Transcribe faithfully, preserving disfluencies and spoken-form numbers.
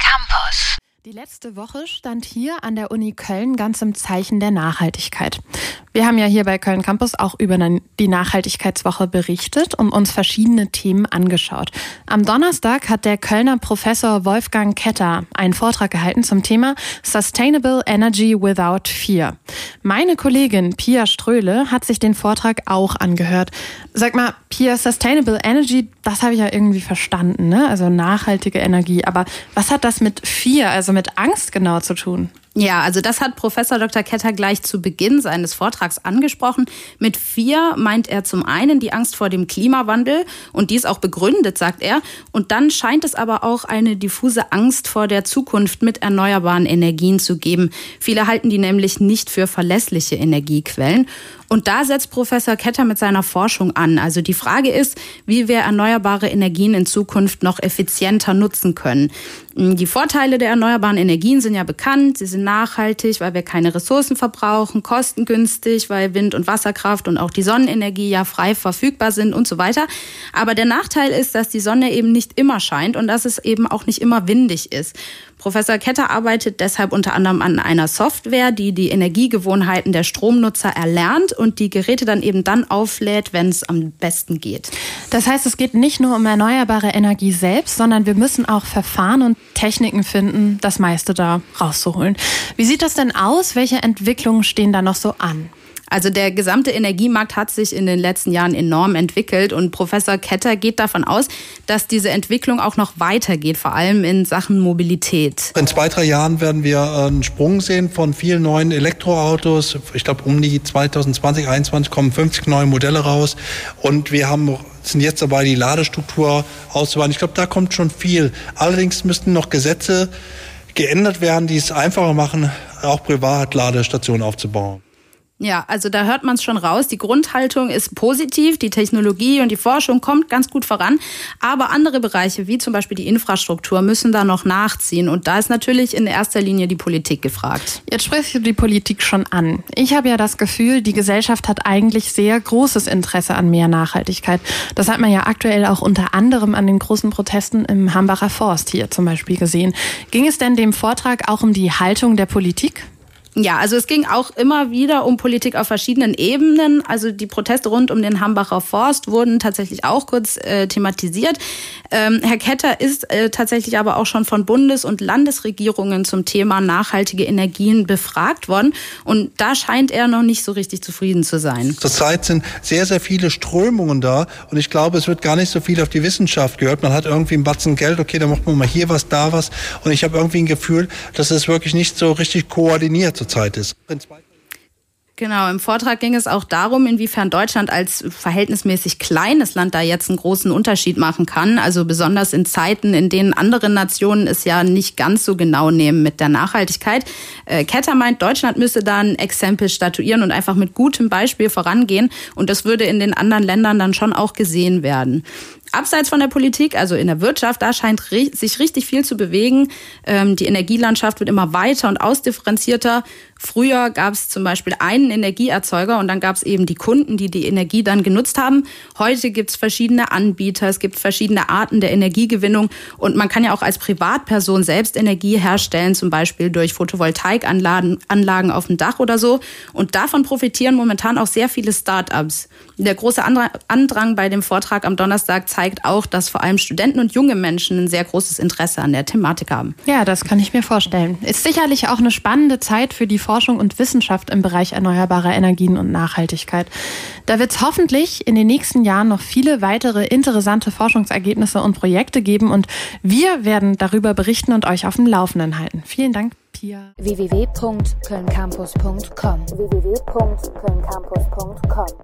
Campus. Die letzte Woche stand hier an der Uni Köln ganz im Zeichen der Nachhaltigkeit. Wir haben ja hier bei Köln Campus auch über die Nachhaltigkeitswoche berichtet und uns verschiedene Themen angeschaut. Am Donnerstag hat der Kölner Professor Wolfgang Ketter einen Vortrag gehalten zum Thema Sustainable Energy Without Fear. Meine Kollegin Pia Ströhle hat sich den Vortrag auch angehört. Sag mal, Pia, Sustainable Energy, das habe ich ja irgendwie verstanden, ne? Also nachhaltige Energie. Aber was hat das mit Fear, also mit Angst genau zu tun? Ja, also das hat Professor Doktor Ketter gleich zu Beginn seines Vortrags angesprochen. Mit Fear meint er zum einen die Angst vor dem Klimawandel und die ist auch begründet, sagt er. Und dann scheint es aber auch eine diffuse Angst vor der Zukunft mit erneuerbaren Energien zu geben. Viele halten die nämlich nicht für verlässliche Energiequellen. Und da setzt Professor Ketter mit seiner Forschung an. Also die Frage ist, wie wir erneuerbare Energien in Zukunft noch effizienter nutzen können. Die Vorteile der erneuerbaren Energien sind ja bekannt. Sie sind nachhaltig, weil wir keine Ressourcen verbrauchen, kostengünstig, weil Wind- und Wasserkraft und auch die Sonnenenergie ja frei verfügbar sind und so weiter. Aber der Nachteil ist, dass die Sonne eben nicht immer scheint und dass es eben auch nicht immer windig ist. Professor Ketter arbeitet deshalb unter anderem an einer Software, die die Energiegewohnheiten der Stromnutzer erlernt und die Geräte dann eben dann auflädt, wenn es am besten geht. Das heißt, es geht nicht nur um erneuerbare Energie selbst, sondern wir müssen auch Verfahren und Techniken finden, das meiste da rauszuholen. Wie sieht das denn aus? Welche Entwicklungen stehen da noch so an? Also der gesamte Energiemarkt hat sich in den letzten Jahren enorm entwickelt und Professor Ketter geht davon aus, dass diese Entwicklung auch noch weitergeht, vor allem in Sachen Mobilität. In zwei, drei Jahren werden wir einen Sprung sehen von vielen neuen Elektroautos. Ich glaube, um die zwanzig zwanzig, einundzwanzig kommen fünfzig neue Modelle raus und wir haben sind jetzt dabei, die Ladestruktur auszubauen. Ich glaube, da kommt schon viel. Allerdings müssten noch Gesetze geändert werden, die es einfacher machen, auch Privatladestationen aufzubauen. Ja, also da hört man es schon raus. Die Grundhaltung ist positiv, die Technologie und die Forschung kommt ganz gut voran. Aber andere Bereiche, wie zum Beispiel die Infrastruktur, müssen da noch nachziehen. Und da ist natürlich in erster Linie die Politik gefragt. Jetzt sprichst du die Politik schon an. Ich habe ja das Gefühl, die Gesellschaft hat eigentlich sehr großes Interesse an mehr Nachhaltigkeit. Das hat man ja aktuell auch unter anderem an den großen Protesten im Hambacher Forst hier zum Beispiel gesehen. Ging es denn dem Vortrag auch um die Haltung der Politik? Ja, also es ging auch immer wieder um Politik auf verschiedenen Ebenen. Also die Proteste rund um den Hambacher Forst wurden tatsächlich auch kurz äh, thematisiert. Ähm, Herr Ketter ist äh, tatsächlich aber auch schon von Bundes- und Landesregierungen zum Thema nachhaltige Energien befragt worden. Und da scheint er noch nicht so richtig zufrieden zu sein. Zurzeit sind sehr, sehr viele Strömungen da. Und ich glaube, es wird gar nicht so viel auf die Wissenschaft gehört. Man hat irgendwie einen Batzen Geld, okay, dann macht man mal hier was, da was. Und ich habe irgendwie ein Gefühl, dass es wirklich nicht so richtig koordiniert zurzeit ist. Genau, im Vortrag ging es auch darum, inwiefern Deutschland als verhältnismäßig kleines Land da jetzt einen großen Unterschied machen kann. Also besonders in Zeiten, in denen andere Nationen es ja nicht ganz so genau nehmen mit der Nachhaltigkeit. Äh, Ketter meint, Deutschland müsse da ein Exempel statuieren und einfach mit gutem Beispiel vorangehen. Und das würde in den anderen Ländern dann schon auch gesehen werden. Abseits von der Politik, also in der Wirtschaft, da scheint sich richtig viel zu bewegen. Ähm, die Energielandschaft wird immer weiter und ausdifferenzierter. Früher gab es zum Beispiel einen Energieerzeuger und dann gab es eben die Kunden, die die Energie dann genutzt haben. Heute gibt es verschiedene Anbieter, es gibt verschiedene Arten der Energiegewinnung und man kann ja auch als Privatperson selbst Energie herstellen, zum Beispiel durch Photovoltaikanlagen Anlagen auf dem Dach oder so. Und davon profitieren momentan auch sehr viele Start-ups. Der große Andrang bei dem Vortrag am Donnerstag zeigt auch, dass vor allem Studenten und junge Menschen ein sehr großes Interesse an der Thematik haben. Ja, das kann ich mir vorstellen. Ist sicherlich auch eine spannende Zeit für die Forschung und Wissenschaft im Bereich erneuerbarer Energien und Nachhaltigkeit. Da wird es hoffentlich in den nächsten Jahren noch viele weitere interessante Forschungsergebnisse und Projekte geben und wir werden darüber berichten und euch auf dem Laufenden halten. Vielen Dank, Pia. w w w punkt köln campus punkt com w w w punkt köln campus punkt com